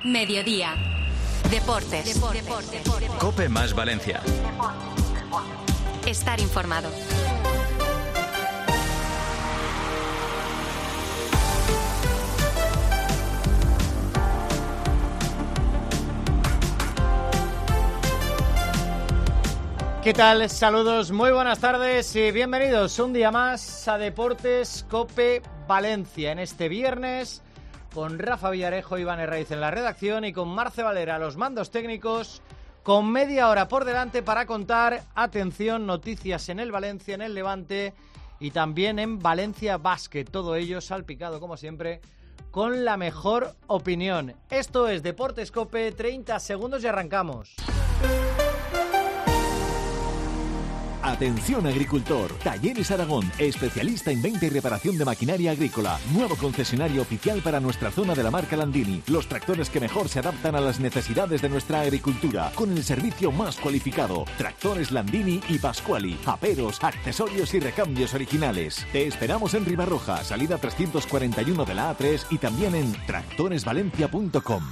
Mediodía. Deportes. COPE más Valencia. Estar informado. ¿Qué tal? Saludos, muy buenas tardes y bienvenidos un día más a Deportes COPE Valencia en este viernes con Rafa Villarejo y Iván Herraiz en la redacción y con Marce Valera a los mandos técnicos, con media hora por delante para contar, atención, noticias en el Valencia, en el Levante y también en Valencia Basket, todo ello salpicado como siempre con la mejor opinión. Esto es Deportes COPE, 30 segundos y arrancamos. Atención agricultor, Talleres Aragón, especialista en venta y reparación de maquinaria agrícola, nuevo concesionario oficial para nuestra zona de la marca Landini, los tractores que mejor se adaptan a las necesidades de nuestra agricultura, con el servicio más cualificado, tractores Landini y Pasquali, aperos, accesorios y recambios originales. Te esperamos en Ribarroja, salida 341 de la A3 y también en tractoresvalencia.com.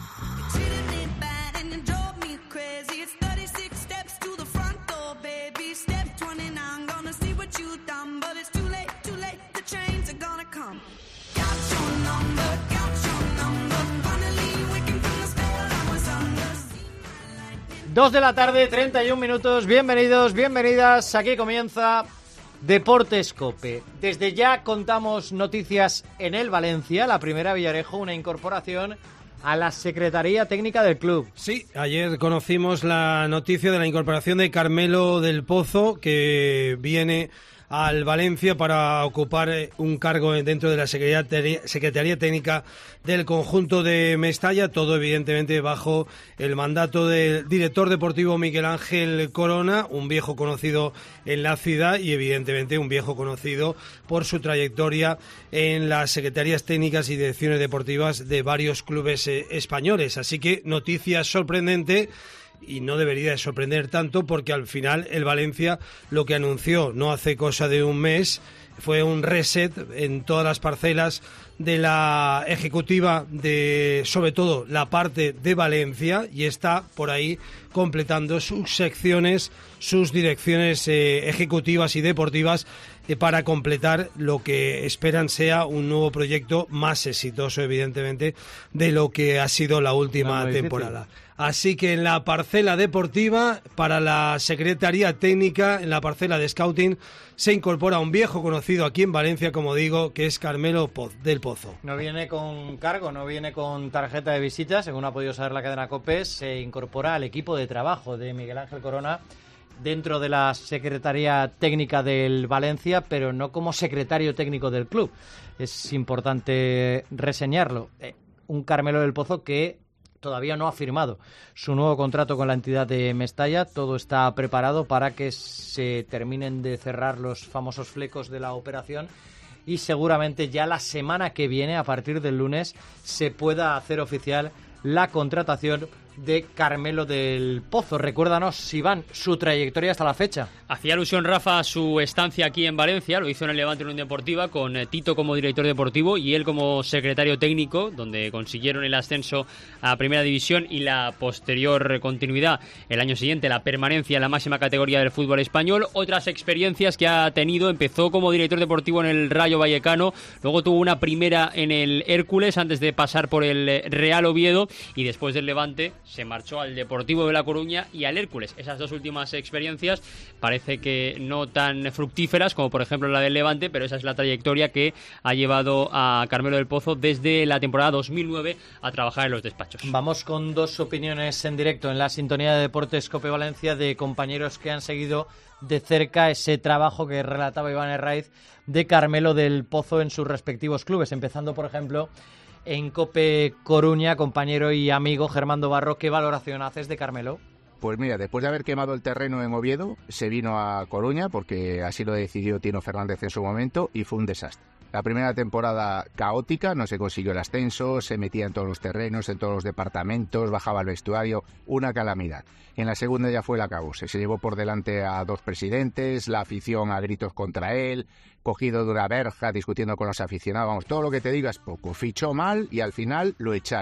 Dos de la tarde, 31 minutos, bienvenidos, bienvenidas, aquí comienza Deportes COPE. Desde ya contamos noticias en el Valencia, la primera Villarejo, una incorporación a la Secretaría Técnica del club. Sí, ayer conocimos la noticia de la incorporación de Carmelo del Pozo, que viene al Valencia para ocupar un cargo dentro de la Secretaría Técnica del conjunto de Mestalla, todo evidentemente bajo el mandato del director deportivo Miguel Ángel Corona, un viejo conocido en la ciudad y evidentemente un viejo conocido por su trayectoria en las secretarías técnicas y direcciones deportivas de varios clubes españoles. Así que noticia sorprendente. Y no debería de sorprender tanto porque al final el Valencia lo que anunció no hace cosa de un mes fue un reset en todas las parcelas de la ejecutiva de, sobre todo, la parte de Valencia, y está por ahí completando sus secciones, sus direcciones ejecutivas y deportivas para completar lo que esperan sea un nuevo proyecto más exitoso, evidentemente, de lo que ha sido la última temporada. Así que en la parcela deportiva, para la Secretaría Técnica, en la parcela de Scouting, se incorpora un viejo conocido aquí en Valencia, como digo, que es Carmelo del Pozo. No viene con cargo, no viene con tarjeta de visita, según ha podido saber la cadena COPE, se incorpora al equipo de trabajo de Miguel Ángel Corona dentro de la Secretaría Técnica del Valencia, pero no como secretario técnico del club. Es importante reseñarlo. Un Carmelo del Pozo que todavía no ha firmado su nuevo contrato con la entidad de Mestalla. Todo está preparado para que se terminen de cerrar los famosos flecos de la operación y seguramente ya la semana que viene, a partir del lunes, se pueda hacer oficial la contratación de Carmelo del Pozo. Recuérdanos, Iván, su trayectoria hasta la fecha. Hacía alusión Rafa a su estancia aquí en Valencia, lo hizo en el Levante Unión Deportiva con Tito como director deportivo y él como secretario técnico, donde consiguieron el ascenso a Primera División y la posterior continuidad el año siguiente, la permanencia en la máxima categoría del fútbol español. Otras experiencias que ha tenido: empezó como director deportivo en el Rayo Vallecano, luego tuvo una primera en el Hércules antes de pasar por el Real Oviedo y después del Levante se marchó al Deportivo de La Coruña y al Hércules. Esas dos últimas experiencias parece que no tan fructíferas como por ejemplo la del Levante, pero esa es la trayectoria que ha llevado a Carmelo del Pozo desde la temporada 2009 a trabajar en los despachos. Vamos con dos opiniones en directo en la sintonía de Deportes COPE Valencia de compañeros que han seguido de cerca ese trabajo que relataba Iván Herraiz de Carmelo del Pozo en sus respectivos clubes, empezando por ejemplo en COPE Coruña, compañero y amigo Germán Barro. ¿Qué valoración haces de Carmelo? Pues mira, después de haber quemado el terreno en Oviedo, se vino a Coruña porque así lo decidió Tino Fernández en su momento y fue un desastre. La primera temporada caótica, no se consiguió el ascenso, se metía en todos los terrenos, en todos los departamentos, bajaba el vestuario, una calamidad. En la segunda ya fue el acabose, se llevó por delante a dos presidentes, la afición a gritos contra él, cogido de una verja, discutiendo con los aficionados, vamos, todo lo que te digas poco. Fichó mal y al final lo echaron.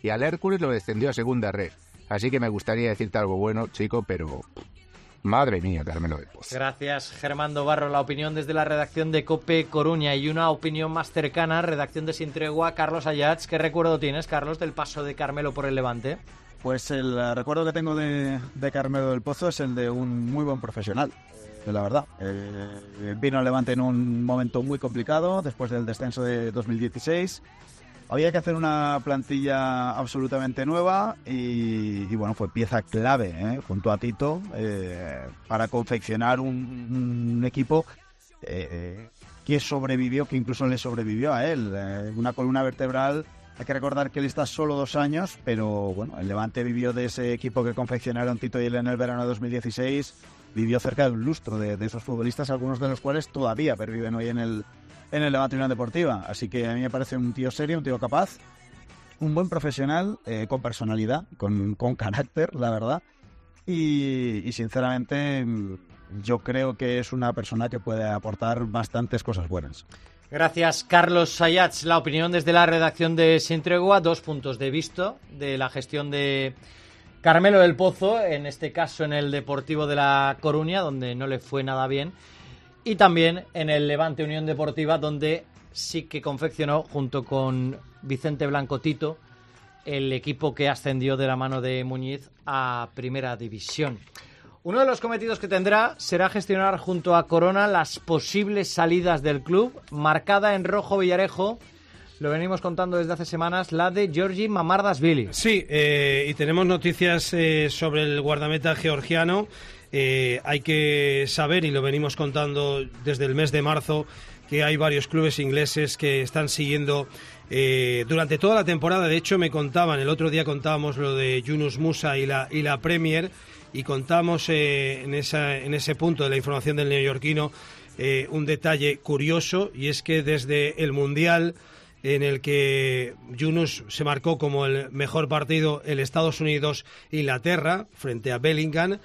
y al Hércules lo descendió a segunda red. Así que me gustaría decirte algo bueno, chico, pero... Madre mía, Carmelo del Pozo. Gracias, Germando Barro. La opinión desde la redacción de COPE Coruña y una opinión más cercana, redacción de Sin Tregua, Carlos Ayats. ¿Qué recuerdo tienes, Carlos, del paso de Carmelo por el Levante? Pues el recuerdo que tengo de Carmelo del Pozo es el de un muy buen profesional, la verdad. Vino al Levante en un momento muy complicado, después del descenso de 2016. Había que hacer una plantilla absolutamente nueva y bueno, fue pieza clave, junto a Tito, para confeccionar un equipo que sobrevivió, que incluso le sobrevivió a él. Una columna vertebral. Hay que recordar que él está solo 2 años, pero bueno, el Levante vivió de ese equipo que confeccionaron Tito y él en el verano de 2016. Vivió cerca de un lustro de esos futbolistas, algunos de los cuales todavía perviven hoy en el Levante Unión Deportiva. Así que a mí me parece un tío serio, un tío capaz, un buen profesional, con personalidad, con carácter, la verdad. Y sinceramente yo creo que es una persona que puede aportar bastantes cosas buenas. Gracias, Carlos Ayats. La opinión desde la redacción de Sin Tregua, 2 puntos de vista de la gestión de Carmelo del Pozo, en este caso en el Deportivo de La Coruña, donde no le fue nada bien, y también en el Levante Unión Deportiva, donde sí que confeccionó, junto con Vicente Blanco Tito, el equipo que ascendió de la mano de Muñiz a Primera División. Uno de los cometidos que tendrá será gestionar junto a Corona las posibles salidas del club, marcada en rojo Villarejo. Lo venimos contando desde hace semanas, la de Giorgi Mamardashvili. Sí, y tenemos noticias sobre el guardameta georgiano. Hay que saber, y lo venimos contando desde el mes de marzo, que hay varios clubes ingleses que están siguiendo durante toda la temporada. De hecho, me contaban, el otro día contábamos lo de Yunus Musa y la Premier, y contamos en ese punto de la información del neoyorquino un detalle curioso, y es que desde el Mundial, en el que Yunus se marcó como el mejor partido el Estados Unidos-Inglaterra frente a Bellingham,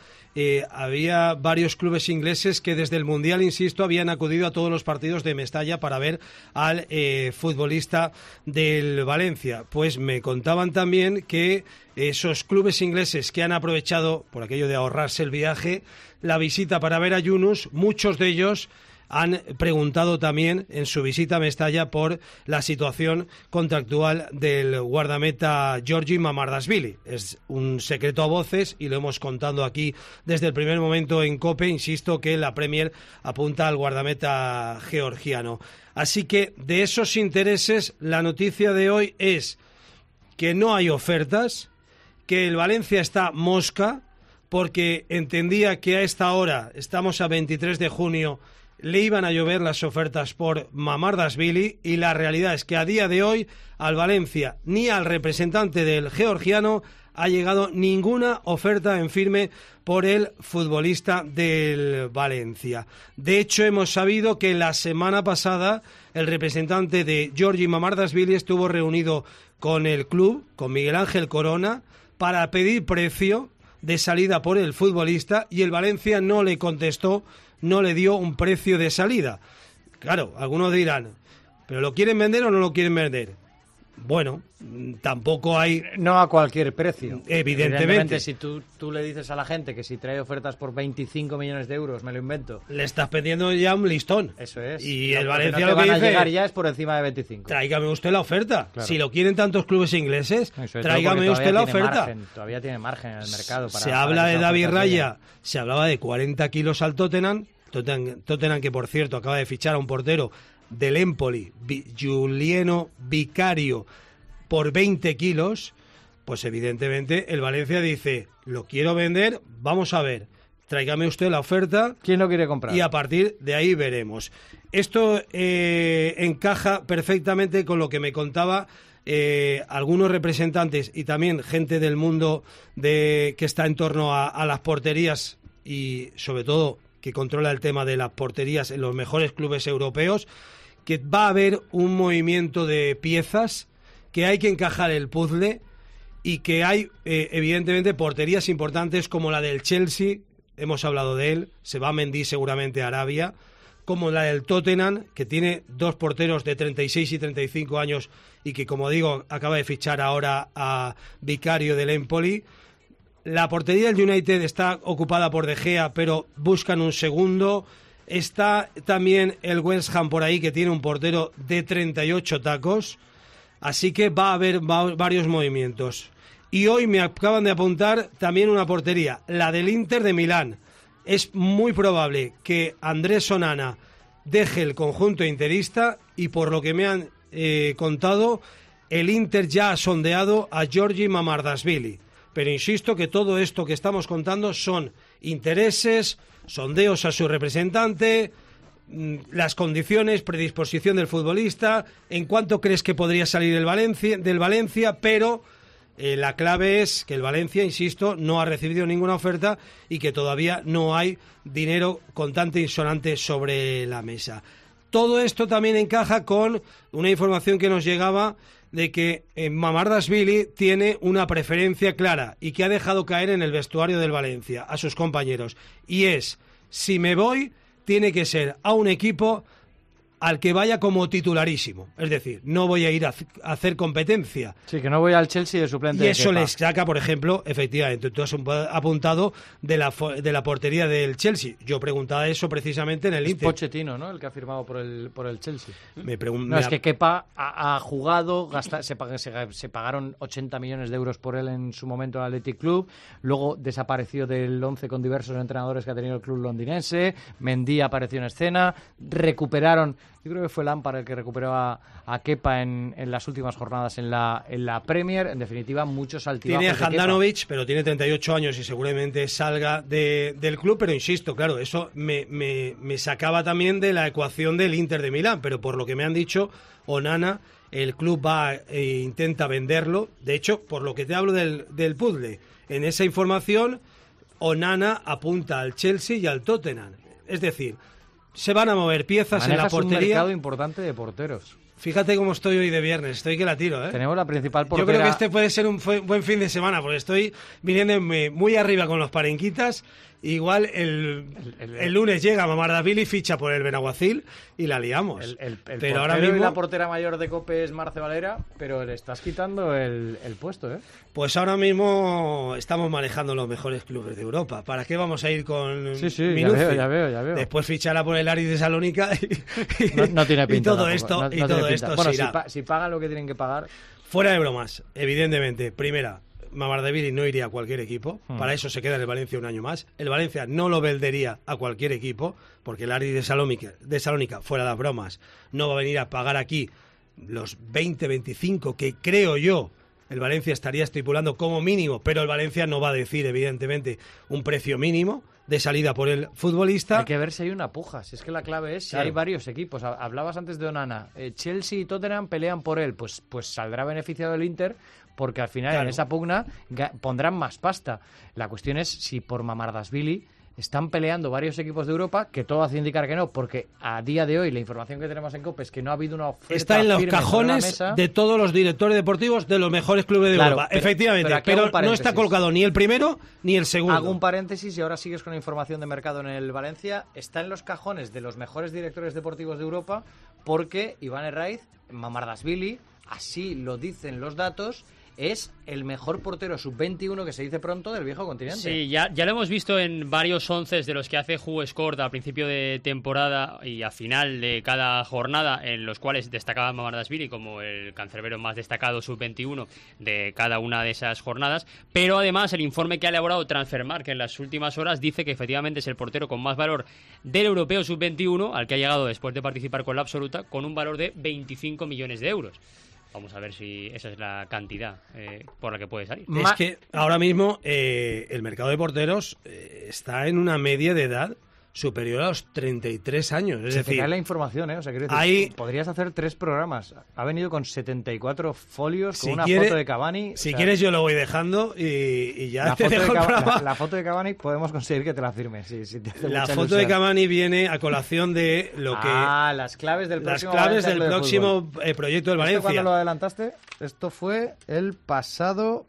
había varios clubes ingleses que desde el Mundial, insisto, habían acudido a todos los partidos de Mestalla para ver al futbolista del Valencia. Pues me contaban también que esos clubes ingleses que han aprovechado, por aquello de ahorrarse el viaje, la visita para ver a Yunus, muchos de ellos han preguntado también en su visita a Mestalla por la situación contractual del guardameta Giorgi Mamardashvili. Es un secreto a voces y lo hemos contado aquí desde el primer momento en COPE. Insisto que la Premier apunta al guardameta georgiano. Así que de esos intereses, la noticia de hoy es que no hay ofertas, que el Valencia está mosca, porque entendía que a esta hora, estamos a 23 de junio, le iban a llover las ofertas por Mamardashvili, y la realidad es que a día de hoy al Valencia ni al representante del georgiano ha llegado ninguna oferta en firme por el futbolista del Valencia. De hecho, hemos sabido que la semana pasada el representante de Giorgi Mamardashvili estuvo reunido con el club, con Miguel Ángel Corona, para pedir precio de salida por el futbolista, y el Valencia no le contestó, no le dio un precio de salida. Claro, algunos dirán, ¿pero lo quieren vender o no lo quieren vender? Bueno, tampoco hay... No a cualquier precio. Evidentemente. Si tú le dices a la gente que si trae ofertas por 25 millones de euros, me lo invento, le estás pidiendo ya un listón. Eso es. Y el Valencia no te lo que van dice a llegar ya es por encima de 25. Tráigame usted la oferta. Claro. Si lo quieren tantos clubes ingleses, tráigame todo, usted la oferta. Todavía tiene margen en el mercado. Se habla de David Raya, se hablaba de 40 kilos al Tottenham, que por cierto acaba de fichar a un portero del Empoli, Giuliano Vicario, por 20 kilos, pues evidentemente el Valencia dice, lo quiero vender, vamos a ver, tráigame usted la oferta. ¿Quién lo quiere comprar? Y a partir de ahí veremos. Esto encaja perfectamente con lo que me contaba algunos representantes y también gente del mundo que está en torno a las porterías, y sobre todo que controla el tema de las porterías en los mejores clubes europeos, que va a haber un movimiento de piezas, que hay que encajar el puzzle, y que hay evidentemente porterías importantes como la del Chelsea, hemos hablado de él, se va Mendy seguramente a Arabia, como la del Tottenham, que tiene dos porteros de 36 y 35 años y que, como digo, acaba de fichar ahora a Vicario del Empoli. La portería del United está ocupada por De Gea, pero buscan un segundo. Está también el West Ham por ahí, que tiene un portero de 38 tacos. Así que va a haber varios movimientos. Y hoy me acaban de apuntar también una portería, la del Inter de Milán. Es muy probable que Andrés Onana deje el conjunto interista y, por lo que me han contado, el Inter ya ha sondeado a Giorgi Mamardashvili. Pero insisto que todo esto que estamos contando son intereses, sondeos a su representante, las condiciones, predisposición del futbolista, en cuánto crees que podría salir del Valencia, pero la clave es que el Valencia, insisto, no ha recibido ninguna oferta y que todavía no hay dinero contante y sonante sobre la mesa. Todo esto también encaja con una información que nos llegaba de que Mamardashvili tiene una preferencia clara y que ha dejado caer en el vestuario del Valencia a sus compañeros. Y es, si me voy, tiene que ser a un equipo al que vaya como titularísimo. Es decir, no voy a ir a hacer competencia. Sí, que no voy al Chelsea de suplente. Y eso les saca, por ejemplo, efectivamente, tú has apuntado de la portería del Chelsea. Yo preguntaba eso precisamente en el Inter. Pochettino, ¿no? El que ha firmado por el Chelsea. Es que Kepa ha jugado, se pagaron 80 millones de euros por él en su momento al Athletic Club, luego desapareció del 11 con diversos entrenadores que ha tenido el club londinense, Mendy apareció en escena, recuperaron... Yo creo que fue Lampard el que recuperó a Kepa en las últimas jornadas en la Premier. En definitiva, muchos altibajos. Tiene a Handanovic, pero tiene 38 años y seguramente salga del club. Pero insisto, claro, eso me sacaba también de la ecuación del Inter de Milán. Pero por lo que me han dicho, Onana, el club va e intenta venderlo. De hecho, por lo que te hablo del puzzle, en esa información, Onana apunta al Chelsea y al Tottenham. Es decir, se van a mover piezas en la portería. Un mercado importante de porteros. Fíjate cómo estoy hoy de viernes, estoy que la tiro, ¿eh? Tenemos la principal portera. Yo creo que este puede ser un buen fin de semana, porque estoy viniendo muy arriba con los parenquitas. Igual el lunes llega Mamardashvili, ficha por el Benaguacil y la liamos. Pero ahora mismo la portera mayor de COPE es Marce Valera, pero le estás quitando el puesto, ¿eh? Pues ahora mismo estamos manejando los mejores clubes de Europa. ¿Para qué vamos a ir con Sí, Minucci? ya veo. Después fichará por el Aris de Salónica no tiene pinta. Y todo esto, bueno, se irá. Si pagan lo que tienen que pagar. Fuera de bromas, evidentemente. Primera, Mamardashvili no iría a cualquier equipo, para eso se queda en el Valencia un año más. El Valencia no lo vendería a cualquier equipo, porque el Aris de Salónica, fuera de las bromas, no va a venir a pagar aquí los 20-25 que creo yo el Valencia estaría estipulando como mínimo, pero el Valencia no va a decir, evidentemente, un precio mínimo de salida por el futbolista. Hay que ver si hay una puja, si es que la clave es si hay varios equipos. Hablabas antes de Onana, Chelsea y Tottenham pelean por él, pues saldrá beneficiado el Inter, porque al final en esa pugna pondrán más pasta. La cuestión es si por Mamardashvili están peleando varios equipos de Europa, que todo hace indicar que no, porque a día de hoy la información que tenemos en COPE es que no ha habido una oferta. Está en los cajones de todos los directores deportivos de los mejores clubes de Europa, efectivamente, pero no está colocado ni el primero ni el segundo. Hago un paréntesis y ahora sigues con la información de mercado en el Valencia. Está en los cajones de los mejores directores deportivos de Europa, porque Iván Herraiz, Mamardashvili, así lo dicen los datos, es el mejor portero sub-21 que se dice pronto del viejo continente. Sí, ya lo hemos visto en varios onces de los que hace WhoScored a principio de temporada y a final de cada jornada, en los cuales destacaba Mamardashvili como el cancerbero más destacado sub-21 de cada una de esas jornadas, pero además el informe que ha elaborado Transfermarkt en las últimas horas dice que efectivamente es el portero con más valor del europeo sub-21, al que ha llegado después de participar con la absoluta, con un valor de 25 millones de euros. Vamos a ver si esa es la cantidad por la que puede salir. Es que ahora mismo el mercado de porteros está en una media de edad superior a los 33 años. Es decir, la información, o sea, decir, podrías hacer 3 programas. Ha venido con 74 folios, con una foto de Cavani. Si quieres yo lo voy dejando y ya te dejo el programa. La foto de Cavani podemos conseguir que te la firmes. Si te la foto de Cavani viene a colación de lo que... las claves del próximo proyecto del Valencia. ¿Cuándo lo adelantaste? Esto fue el pasado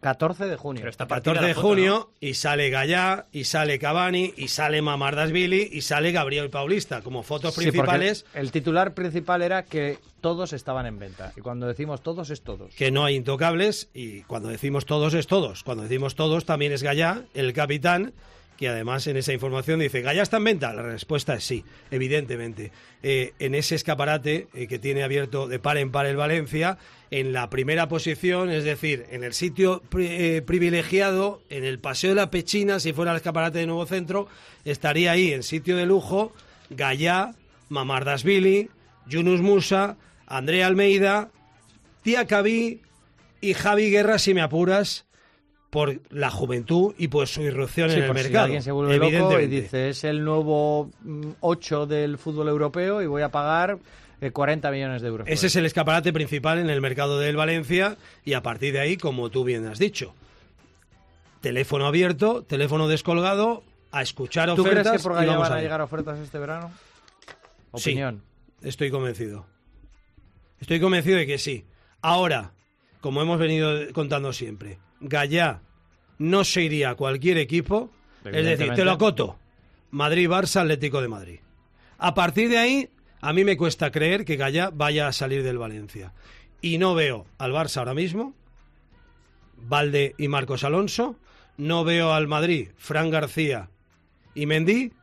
14 de junio. Pero está 14 de junio, ¿no? Y sale Gallá, y sale Cavani, y sale Mamardashvili, y sale Gabriel Paulista, como fotos principales. El titular principal era que todos estaban en venta. Y cuando decimos todos, es todos. Que no hay intocables, y cuando decimos todos, es todos. Cuando decimos todos, también es Gallá, el capitán, que además en esa información dice, ¿Gallá está en venta? La respuesta es sí, evidentemente. En ese escaparate que tiene abierto de par en par el Valencia, en la primera posición, es decir, en el sitio privilegiado, en el Paseo de la Pechina, si fuera el escaparate de Nuevo Centro, estaría ahí en sitio de lujo Gallá, Mamardashvili, Yunus Musa, André Almeida, Diacabí y Javi Guerra, si me apuras, por la juventud y por su irrupción en el mercado. Si alguien se vuelve loco y dice, es el nuevo 8 del fútbol europeo y voy a pagar 40 millones de euros. Ese es el escaparate principal en el mercado del Valencia y a partir de ahí, como tú bien has dicho, teléfono abierto, teléfono descolgado, a escuchar ofertas. ¿Tú crees que por Gallá van a llegar ofertas este verano? Opinión. Sí, estoy convencido. Estoy convencido de que sí. Ahora, como hemos venido contando siempre, Gallá no se iría a cualquier equipo, es decir, te lo acoto, Madrid, Barça, Atlético de Madrid. A partir de ahí, a mí me cuesta creer que Gallá vaya a salir del Valencia. Y no veo al Barça ahora mismo, Valde y Marcos Alonso, no veo al Madrid, Fran García y Mendy,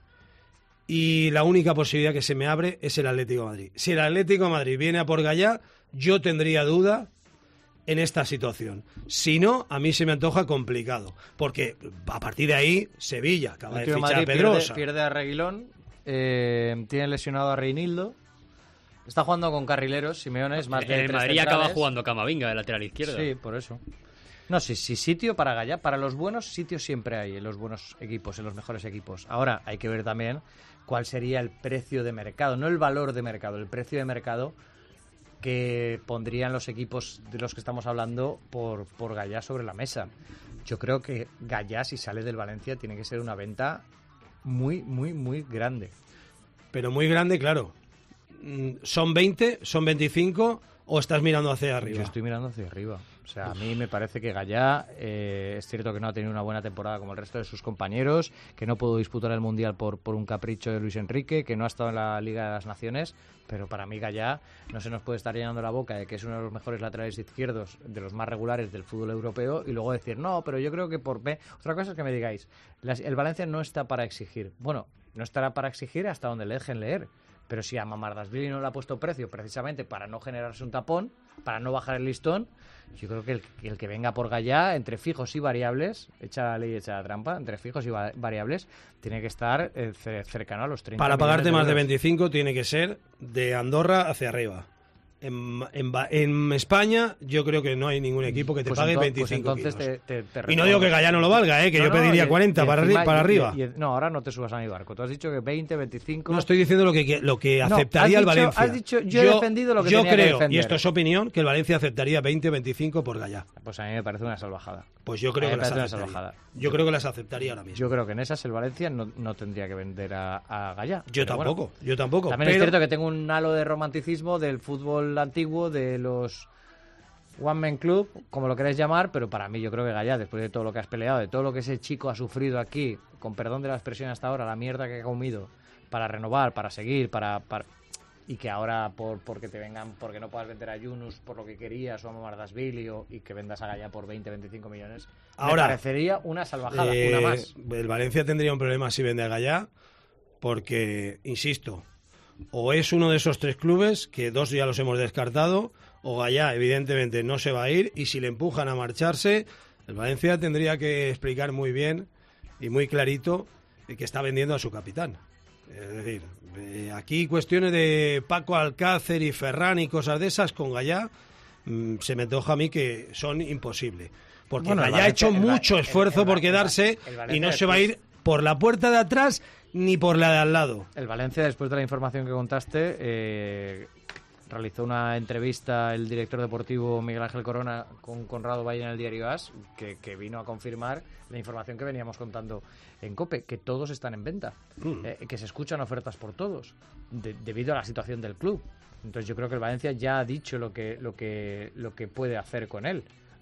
y la única posibilidad que se me abre es el Atlético de Madrid. Si el Atlético de Madrid viene a por Gallá, yo tendría duda en esta situación. Si no, a mí se me antoja complicado, porque a partir de ahí Sevilla acaba de fichar a Pedrosa. Pierde a Reguilón, tiene lesionado a Reinildo, está jugando con carrileros, Simeone es más de el Madrid centrales. Acaba jugando Camavinga de lateral izquierdo. Sí, por eso. No, sí, sitio para Gallá, para los buenos sitios siempre hay, en los buenos equipos, en los mejores equipos. Ahora hay que ver también cuál sería el precio de mercado, no el valor de mercado, el precio de mercado que pondrían los equipos de los que estamos hablando por Gallá sobre la mesa. Yo creo que Gallá, si sale del Valencia, tiene que ser una venta muy, muy, muy grande. Pero muy grande, claro. ¿Son 20? ¿Son 25? ¿O estás mirando hacia arriba? Yo estoy mirando hacia arriba. O sea, a mí me parece que Gallá, es cierto que no ha tenido una buena temporada como el resto de sus compañeros, que no pudo disputar el Mundial por un capricho de Luis Enrique, que no ha estado en la Liga de las Naciones, pero para mí Gallá no se nos puede estar llenando la boca de que es uno de los mejores laterales izquierdos, de los más regulares del fútbol europeo, y luego decir, no, pero yo creo que por B. Otra cosa es que me digáis, el Valencia no está para exigir. Bueno, no estará para exigir hasta donde le dejen leer. Pero si a Mamardashvili no le ha puesto precio precisamente para no generarse un tapón, para no bajar el listón, yo creo que el que venga por Gallá, entre fijos y variables, echa la ley y echa la trampa, entre fijos y variables, tiene que estar cercano a los 30 Para pagarte más de euros. 25 tiene que ser de Andorra hacia arriba. En España yo creo que no hay ningún equipo que te pague 25 pues entonces kilos. Y no digo que Gallá no lo valga, que yo pediría 40 para arriba. No, ahora no te subas a mi barco. Tú has dicho que 20, 25... No, estoy diciendo lo que aceptaría el Valencia. Has dicho, yo he defendido lo que tenía que defender. Y esto es opinión, que el Valencia aceptaría 20, 25 por Gallá. Pues a mí me parece una salvajada. Pues yo creo que las aceptaría. Yo creo que las aceptaría ahora mismo. Yo creo que en esas el Valencia no tendría que vender a Gallá. Yo tampoco. También es cierto que tengo un halo de romanticismo del fútbol antiguo, de los One Man Club, como lo queráis llamar, pero para mí yo creo que Gallá, después de todo lo que has peleado, de todo lo que ese chico ha sufrido aquí, con perdón de la expresión hasta ahora, la mierda que ha comido, para renovar, para seguir, y que ahora porque te vengan, porque no puedas vender a Yunus por lo que querías, o a Mamardashvili, y que vendas a Gallá por 20, 25 millones, ahora, me parecería una salvajada, una más. El Valencia tendría un problema si vende a Gallá, porque, insisto, o es uno de esos tres clubes, que dos ya los hemos descartado, o Gallá evidentemente no se va a ir, y si le empujan a marcharse, el Valencia tendría que explicar muy bien y muy clarito que está vendiendo a su capitán. Es decir, aquí cuestiones de Paco Alcácer y Ferran y cosas de esas con Gallá se me antoja a mí que son imposibles. Porque Gallá ha hecho mucho esfuerzo por quedarse y no se va a ir por la puerta de atrás ni por la de al lado. El Valencia, después de la información que contaste, realizó una entrevista el director deportivo Miguel Ángel Corona con Conrado Valle en el diario AS, que vino a confirmar la información que veníamos contando en COPE, que todos están en venta, que se escuchan ofertas por todos, debido a la situación del club. Entonces yo creo que el Valencia ya ha dicho lo que puede hacer con él.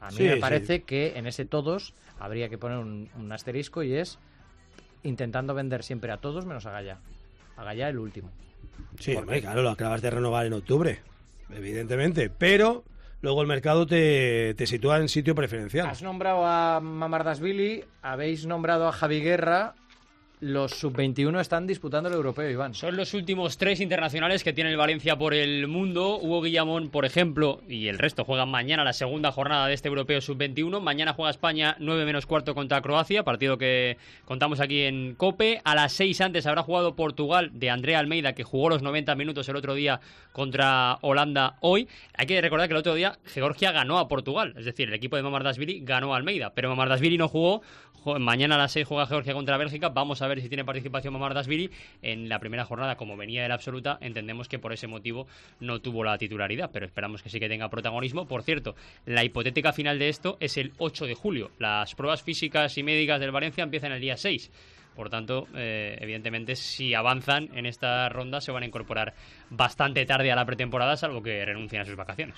A mí Sí, me sí. parece que en ese todos habría que poner un asterisco y es intentando vender siempre a todos menos a Gallá. A Gallá el último. Sí, hombre, claro, lo acabas de renovar en octubre, evidentemente, pero luego el mercado te sitúa en sitio preferencial. Has nombrado a Mamardashvili, habéis nombrado a Javi Guerra. Los sub-21 están disputando el europeo, Iván. Son los últimos 3 internacionales que tiene el Valencia por el mundo. Hugo Guillamón, por ejemplo, y el resto juegan mañana la segunda jornada de este europeo sub-21. Mañana juega España 9 menos cuarto contra Croacia, partido que contamos aquí en COPE. A las 6 antes habrá jugado Portugal de Andrea Almeida, que jugó los 90 minutos el otro día contra Holanda hoy. Hay que recordar que el otro día Georgia ganó a Portugal, es decir, el equipo de Mamardashvili ganó a Almeida, pero Mamardashvili no jugó. Mañana a las 6 juega Georgia contra Bélgica. Vamos a ver si tiene participación Mamardashvili en la primera jornada. Como venía de la absoluta, entendemos que por ese motivo no tuvo la titularidad, pero esperamos que sí que tenga protagonismo. Por cierto, la hipotética final de esto es el 8 de julio. Las pruebas físicas y médicas del Valencia empiezan el día 6. Por tanto, evidentemente, si avanzan en esta ronda, se van a incorporar bastante tarde a la pretemporada, salvo que renuncien a sus vacaciones.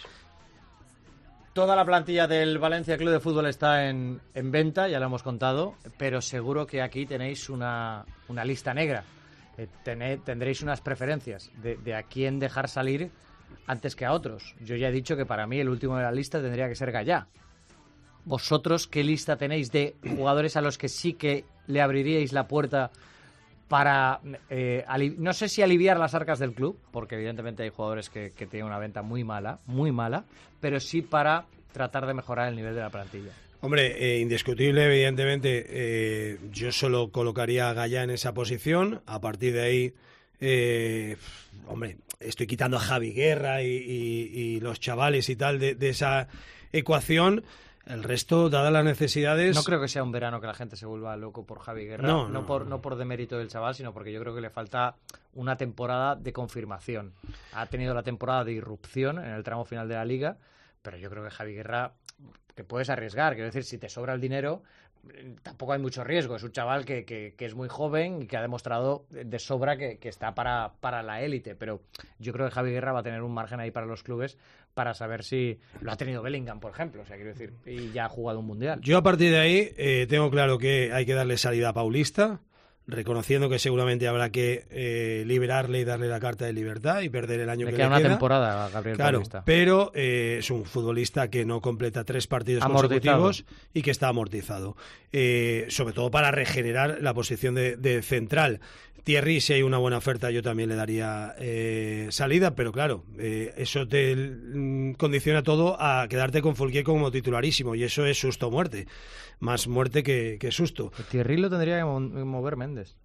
Toda la plantilla del Valencia Club de Fútbol está en venta, ya lo hemos contado, pero seguro que aquí tenéis una lista negra. Tendréis unas preferencias de a quién dejar salir antes que a otros. Yo ya he dicho que para mí el último de la lista tendría que ser Gallá. ¿Vosotros qué lista tenéis de jugadores a los que sí que le abriríais la puerta para, no sé si aliviar las arcas del club, porque evidentemente hay jugadores que tienen una venta muy mala, pero sí para tratar de mejorar el nivel de la plantilla? Hombre, indiscutible, evidentemente, yo solo colocaría a Gallá en esa posición. A partir de ahí, hombre, estoy quitando a Javi Guerra y los chavales y tal de esa ecuación. El resto, dadas las necesidades... No creo que sea un verano que la gente se vuelva loco por Javi Guerra, no por demérito del chaval, sino porque yo creo que le falta una temporada de confirmación. Ha tenido la temporada de irrupción en el tramo final de la Liga, pero yo creo que Javi Guerra, que puedes arriesgar, quiero decir, si te sobra el dinero, tampoco hay mucho riesgo. Es un chaval que es muy joven y que ha demostrado de sobra que está para la élite, pero yo creo que Javi Guerra va a tener un margen ahí para los clubes para saber si lo ha tenido Bellingham, por ejemplo, o sea, quiero decir, y ya ha jugado un mundial. Yo a partir de ahí tengo claro que hay que darle salida a Paulista, reconociendo que seguramente habrá que liberarle y darle la carta de libertad y perder el año que le queda. Una temporada a Gabriel Paulista. Pero es un futbolista que no completa 3 partidos consecutivos y que está amortizado. Sobre todo para regenerar la posición de central. Thierry, si hay una buena oferta, yo también le daría salida, pero claro, eso te condiciona todo a quedarte con Foulquier como titularísimo, y eso es susto o muerte. Más muerte que susto. Thierry lo tendría que mover Méndez.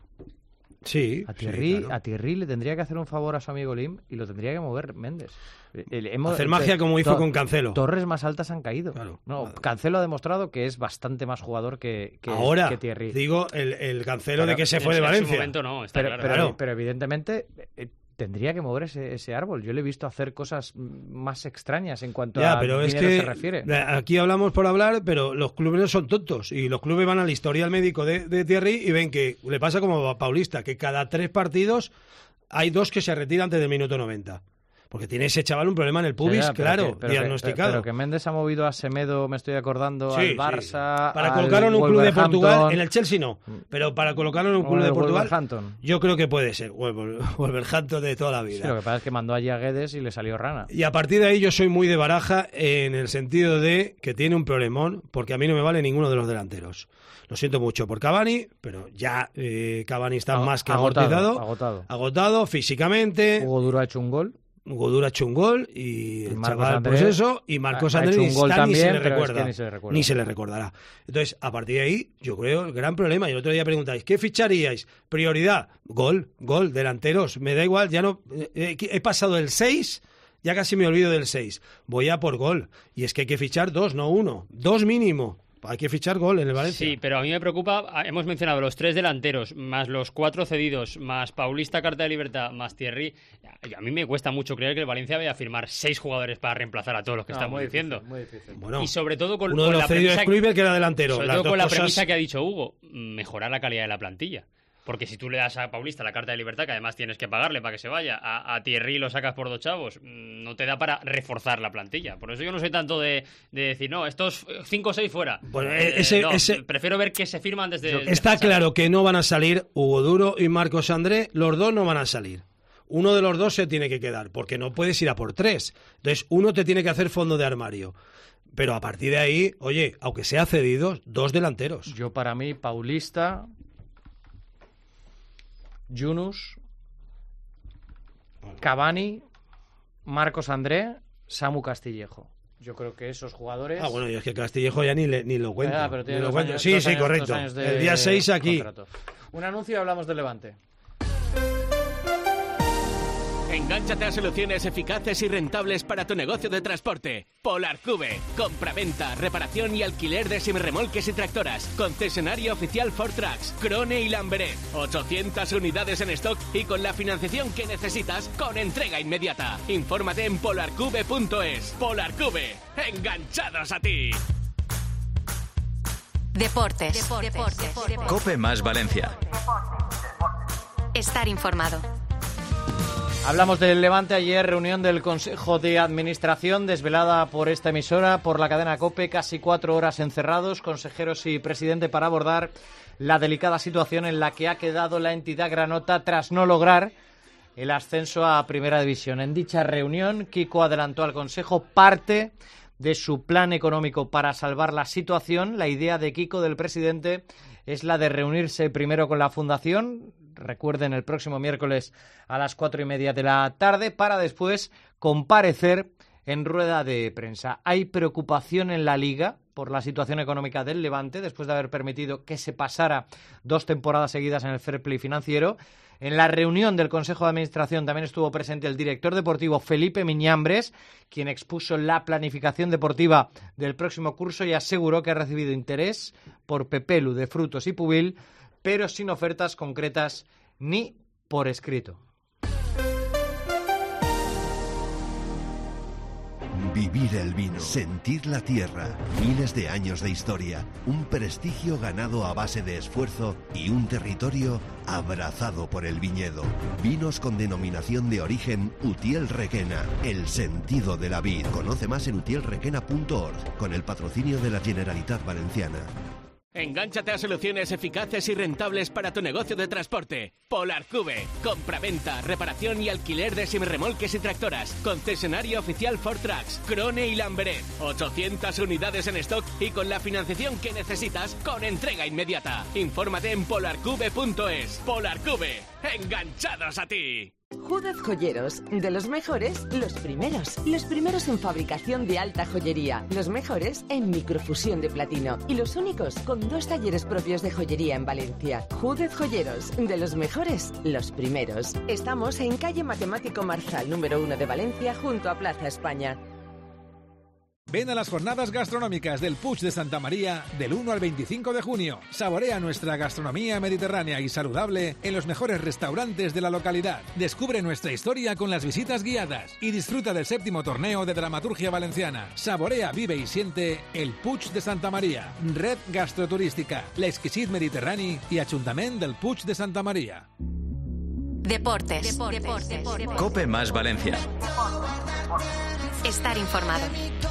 Sí. A Thierry, claro. A Thierry le tendría que hacer un favor a su amigo Lim y lo tendría que mover Méndez. Hacer magia como hizo con Cancelo. Torres más altas han caído. Claro. No, Cancelo ha demostrado que es bastante más jugador que ahora, Thierry. Digo, el Cancelo de que se fue de Valencia. En su momento no, está claro. Pero evidentemente tendría que mover ese árbol. Yo le he visto hacer cosas más extrañas en cuanto a pero dinero se refiere. Aquí hablamos por hablar, pero los clubes no son tontos. Y los clubes van al historial médico de Thierry y ven que le pasa como a Paulista, que cada 3 partidos hay 2 que se retiran antes del minuto 90. Porque tiene ese chaval un problema en el pubis, diagnosticado. Pero que Méndez ha movido a Semedo, me estoy acordando, al Barça, para colocarlo en un club de Portugal, en el Chelsea no, pero para colocarlo en un club de Portugal, yo creo que puede ser Wolverhampton de toda la vida. Sí, lo que pasa es que mandó allí a Guedes y le salió rana. Y a partir de ahí yo soy muy de Baraja en el sentido de que tiene un problemón, porque a mí no me vale ninguno de los delanteros. Lo siento mucho por Cavani, pero ya Cavani está más que agotado físicamente. Hugo Duro ha hecho un gol. Hugo Duro ha hecho un gol y el chaval, Andrés, pues eso, y Marcos Andrés ni se le recuerda. Ni se le recordará. Entonces, a partir de ahí, yo creo el gran problema. Y el otro día preguntáis, ¿qué ficharíais? Prioridad, gol, delanteros. Me da igual, ya no. He pasado el 6, ya casi me olvido del 6. Voy a por gol. Y es que hay que fichar 2, no 1. 2 mínimo. Hay que fichar gol en el Valencia. Sí, pero a mí me preocupa, hemos mencionado los 3 delanteros, más los 4 cedidos, más Paulista, carta de libertad, más Thierry. A mí me cuesta mucho creer que el Valencia vaya a firmar 6 jugadores para reemplazar a todos los que estamos diciendo. Muy difícil. Bueno, y sobre todo con la premisa que era delantero. Sobre todo con la premisa que ha dicho Hugo, mejorar la calidad de la plantilla. porque si tú le das a Paulista la carta de libertad, que además tienes que pagarle para que se vaya, a Thierry lo sacas por 2 chavos, no te da para reforzar la plantilla. Por eso yo no soy tanto de decir, no, estos 5 o 6 fuera. Bueno, prefiero ver que se firman desde... Está claro que no van a salir Hugo Duro y Marcos André, los dos no van a salir. Uno de los dos se tiene que quedar, porque no puedes ir a por 3. Entonces, uno te tiene que hacer fondo de armario. Pero a partir de ahí, oye, aunque sea cedido, 2 delanteros. Yo, para mí, Paulista, Yunus, Cavani, Marcos André, Samu Castillejo. Yo creo que esos jugadores... Bueno, y es que Castillejo ya ni lo cuento. Pero tiene ni lo 2 cuento. años, Sí, 2 años, correcto. 2 años de el día 6 aquí. Contrato. Un anuncio y hablamos del Levante. Engánchate a soluciones eficaces y rentables para tu negocio de transporte. Polarcube. Compraventa, reparación y alquiler de semirremolques y tractoras. Concesionario oficial Ford Trucks, Krone y Lamberet. 800 unidades en stock y con la financiación que necesitas con entrega inmediata. Infórmate en polarcube.es. Polarcube. Enganchados a ti. Deportes. Cope más Valencia. Estar informado. Hablamos del Levante ayer, reunión del Consejo de Administración desvelada por esta emisora, por la cadena COPE, casi 4 horas encerrados, consejeros y presidente para abordar la delicada situación en la que ha quedado la entidad granota tras no lograr el ascenso a Primera División. En dicha reunión, Kiko adelantó al Consejo parte de su plan económico para salvar la situación. La idea de Kiko, del presidente, es la de reunirse primero con la Fundación, recuerden, el próximo miércoles a las 4:30 de la tarde, para después comparecer en rueda de prensa. Hay preocupación en la Liga por la situación económica del Levante, después de haber permitido que se pasara 2 temporadas seguidas en el fair play financiero. En la reunión del Consejo de Administración también estuvo presente el director deportivo Felipe Miñambres, quien expuso la planificación deportiva del próximo curso y aseguró que ha recibido interés por Pepelu de Frutos y Pubil, pero sin ofertas concretas ni por escrito. Vivir el vino, sentir la tierra, miles de años de historia, un prestigio ganado a base de esfuerzo y un territorio abrazado por el viñedo. Vinos con denominación de origen Utiel Requena, el sentido de la vid. Conoce más en utielrequena.org, con el patrocinio de la Generalitat Valenciana. Engánchate a soluciones eficaces y rentables para tu negocio de transporte. Polarcube. Compraventa, reparación y alquiler de semirremolques y tractoras. Concesionario oficial Ford Trucks, Krone y Lamberet. 800 unidades en stock y con la financiación que necesitas con entrega inmediata. Infórmate en polarcube.es. Polarcube. Enganchados a ti. Júdez Joyeros, de los mejores, los primeros. Los primeros en fabricación de alta joyería, los mejores en microfusión de platino y los únicos con 2 talleres propios de joyería en Valencia. Júdez Joyeros, de los mejores, los primeros. Estamos en calle Matemático Marzal, número 1 de Valencia, junto a Plaza España. Ven a las jornadas gastronómicas del Puig de Santa María del 1 al 25 de junio. Saborea nuestra gastronomía mediterránea y saludable en los mejores restaurantes de la localidad. Descubre nuestra historia con las visitas guiadas y disfruta del 7º torneo de dramaturgia valenciana. Saborea, vive y siente el Puig de Santa María. Red Gastroturística, l'Exquisit Mediterrani y Ajuntament del Puig de Santa María. Deportes. Cope más Valencia. Estar informado.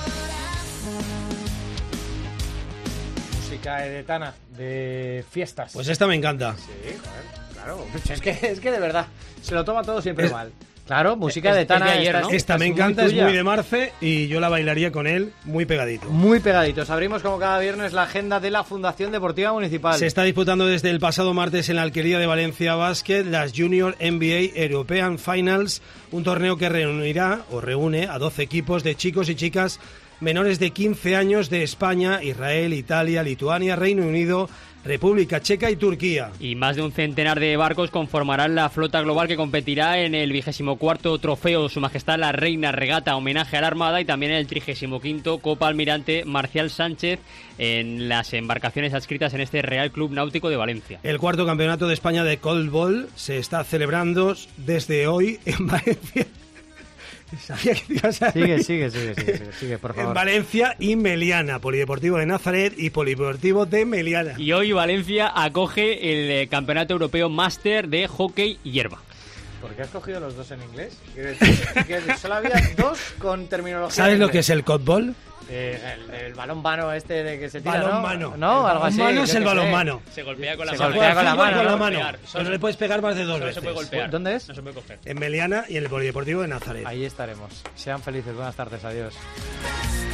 Música edetana de fiestas. Pues esta me encanta. Sí, joder, claro. Es que de verdad, se lo toma todo siempre mal. Claro, música edetana de ayer, ¿no? Esta me encanta, es muy de Marce y yo la bailaría con él muy pegadito. Muy pegaditos. Abrimos como cada viernes la agenda de la Fundación Deportiva Municipal. Se está disputando desde el pasado martes en la Alquería de Valencia Basket las Junior NBA European Finals, un torneo que reúne a 12 equipos de chicos y chicas menores de 15 años de España, Israel, Italia, Lituania, Reino Unido, República Checa y Turquía. Y más de un centenar de barcos conformarán la flota global que competirá en el 24º Trofeo Su Majestad la Reina Regata, homenaje a la Armada, y también en el 35º Copa Almirante Marcial Sánchez en las embarcaciones adscritas en este Real Club Náutico de Valencia. El 4º Campeonato de España de Cold Ball se está celebrando desde hoy en Valencia. Sabía que te ibas a Sigue, por favor. En Valencia y Meliana, Polideportivo de Nazaret y Polideportivo de Meliana. Y hoy Valencia acoge el Campeonato Europeo Máster de Hockey y Hierba. ¿Por qué has cogido los dos en inglés? Quiero decir, solo había dos con terminología. ¿Sabes lo que es el codball? El balón mano este de que se tira, balón ¿no? mano. No, el algo así. Balón es el balón mano. Se golpea con la se mano. golpea con la mano. Pero no le puedes pegar más de dos veces. Se puede golpear. ¿Dónde es? No se puede coger. En Meliana y en el Polideportivo de Nazaret. Ahí estaremos. Sean felices. Buenas tardes. Adiós.